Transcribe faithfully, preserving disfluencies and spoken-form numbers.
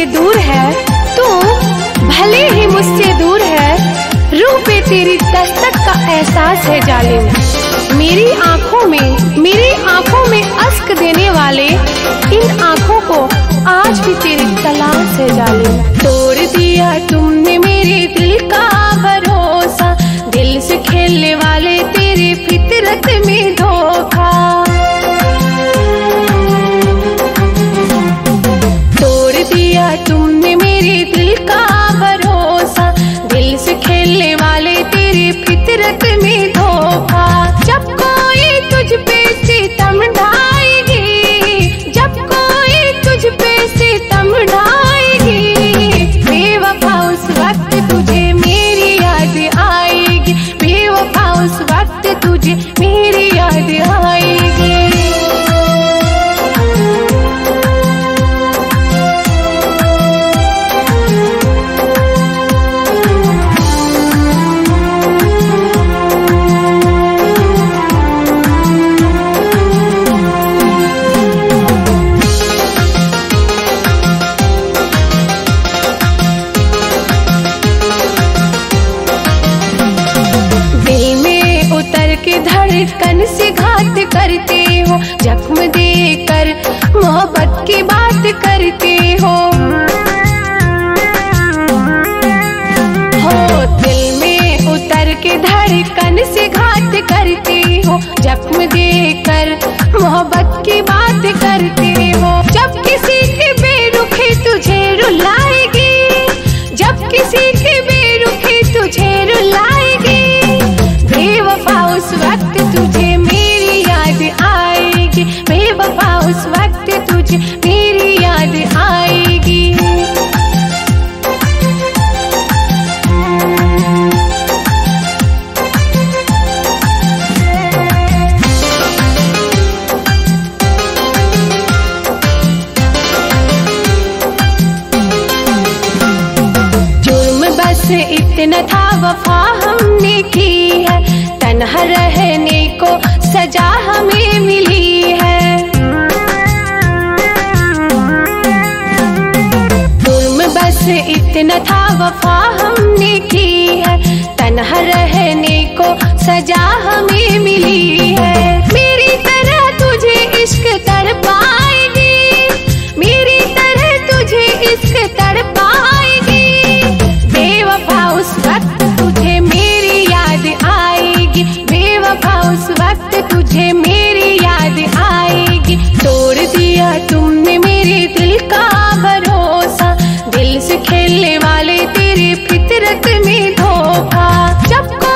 दूर है, तू भले ही मुझसे दूर है, रूह पे तेरी दस्तक का एहसास है जालिम। मेरी आंखों में मेरी आंखों में अश्क देने वाले इन आंखों को आज भी तेरी तलाश है जालिम। तोड़ दिया तुमने मेरे दिल का भरोसा, दिल से खेलने वाले तेरी फितरत में धोखा। तोड़ दिया तुमने मेरे दिल का भरोसा, दिल से खेलने वाले तेरी फितरत में धोखा। जब कोई तुझ पे सितम ढाएगी, जब कोई तुझ पे सितम ढाएगी, बेवफा उस वक्त तुझे मेरी याद आएगी, बेवफा उस वक्त तुझे मेरी याद आएगी। धड़कन से घात करते हो, जख्म देकर मोहब्बत की बात करते हो। हो दिल में उतर के धड़कन से घात करते हो, जख्म देकर मोहब्बत की बात करते हो। जब किसी की बेरुखी तुझे रुलाएगी, जब किसी की बेरुखी तुझे रुलाएगी, बेवफा उस वक्त तुझे मेरी याद आएगी, बेवफा उस वक्त तुझे मेरी याद आएगी। जुर्म बस इतना था वफा हमने की है, तन्हा रहने को सजा हमें मिली है। जुर्म बस इतना था वफा हमने की है, तन्हा रहने को सजा हमें मिली है। मेरी तरह तुझे इश्क तड़पाएगी, मेरी तरह तुझे इश्क तड़पाएगी, बेवफा उस वक्त तुझे मेरी याद आएगी, बेवफा उस वक्त तुझे मेरी याद आएगी। तोड़ दिया तुमने मेरे दिल का भरोसा, दिल से खेलने वाले तेरी फितरत में धोखा। जब